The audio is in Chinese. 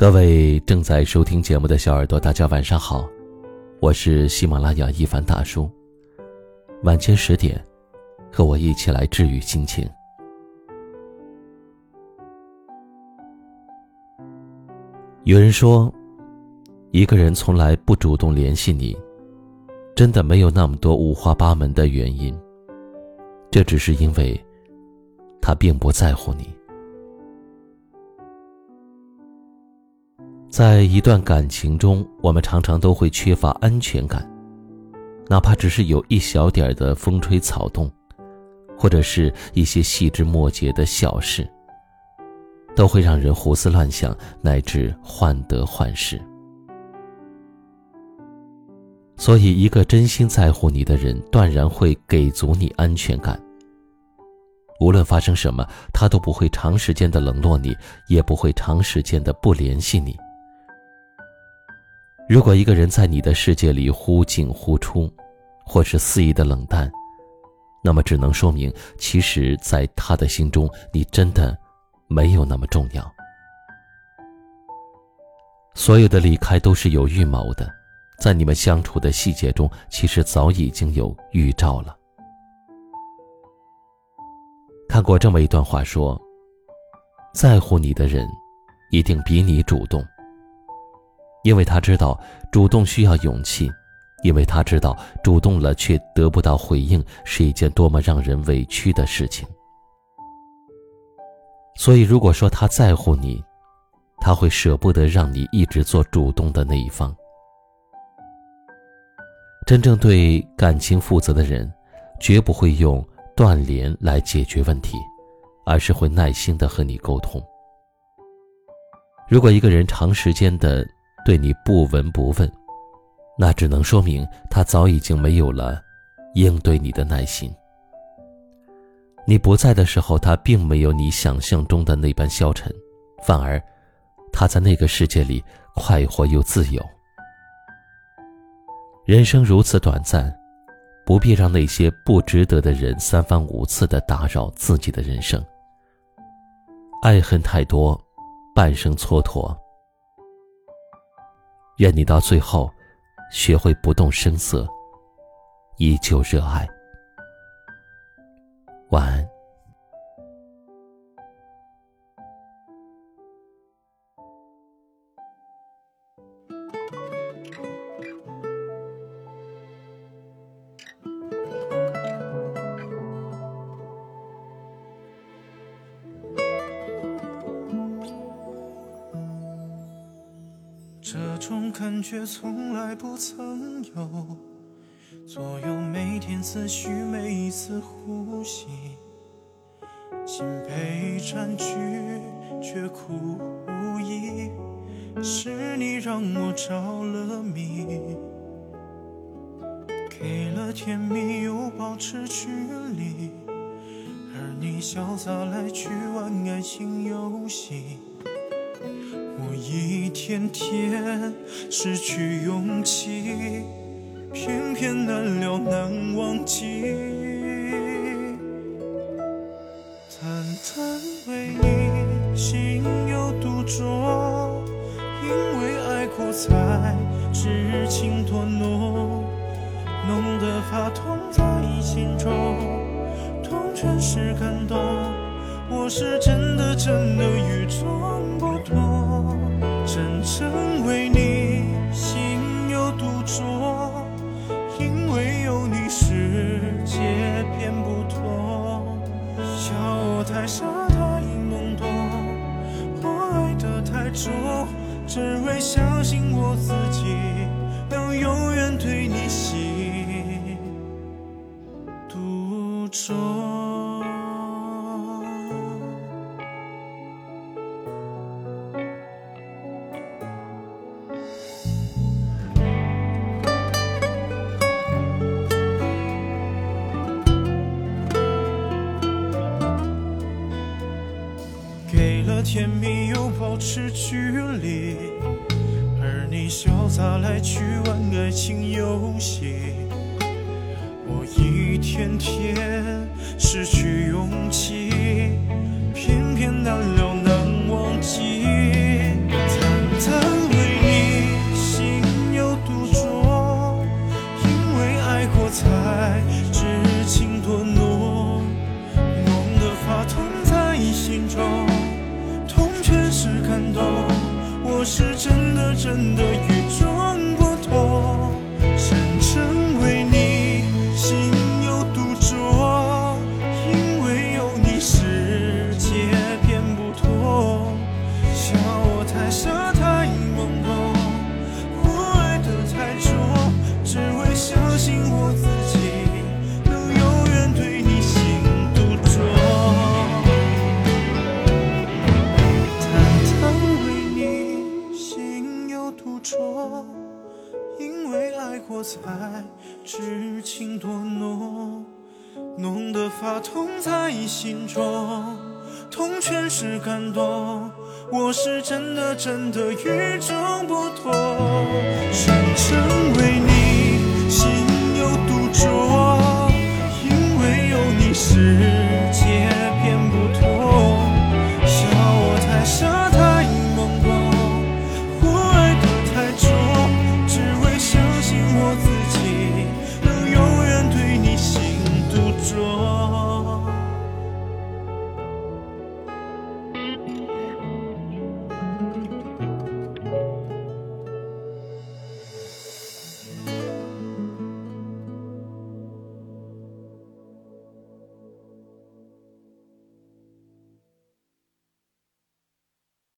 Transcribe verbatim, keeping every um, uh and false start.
各位正在收听节目的小耳朵，大家晚上好，我是喜马拉雅一凡大叔。晚间十点，和我一起来治愈心情。有人说，一个人从来不主动联系你，真的没有那么多五花八门的原因，这只是因为他并不在乎你。在一段感情中，我们常常都会缺乏安全感，哪怕只是有一小点的风吹草动，或者是一些细枝末节的小事，都会让人胡思乱想，乃至患得患失。所以一个真心在乎你的人，断然会给足你安全感。无论发生什么，他都不会长时间的冷落你，也不会长时间的不联系你。如果一个人在你的世界里忽进忽出，或是肆意的冷淡，那么只能说明，其实在他的心中，你真的没有那么重要。所有的离开都是有预谋的，在你们相处的细节中，其实早已经有预兆了。看过这么一段话说，在乎你的人一定比你主动，因为他知道主动需要勇气，因为他知道主动了却得不到回应是一件多么让人委屈的事情。所以如果说他在乎你，他会舍不得让你一直做主动的那一方。真正对感情负责的人，绝不会用断联来解决问题，而是会耐心地和你沟通。如果一个人长时间的对你不闻不问，那只能说明他早已经没有了应对你的耐心。你不在的时候，他并没有你想象中的那般消沉，反而他在那个世界里快活又自由。人生如此短暂，不必让那些不值得的人三番五次地打扰自己的人生。爱恨太多，半生蹉跎。愿你到最后学会不动声色，依旧热爱。晚安。 这种感觉从来不曾有，左右每天思绪，每一次呼吸，心被占据却苦无益，是你让我着了迷，给了甜蜜又保持距离，而你潇洒来去玩爱情游戏，我一天天失去勇气，偏偏难了难忘记。单单为你心有独钟，因为爱过才知情多浓，浓得发痛在心中，痛全是感动。我是真的真的与众不同，真正为你心有独钟，因为有你世界变不同。笑我太傻太懵懂，我爱得太重，只为相信我自己能永远对你心独钟。给了甜蜜又保持距离，而你潇洒来去玩爱情游戏，我一天天失去勇气，偏偏难了难忘记。 知情多浓，浓得发痛在心中，痛全是感动，我是真的真的与众不同。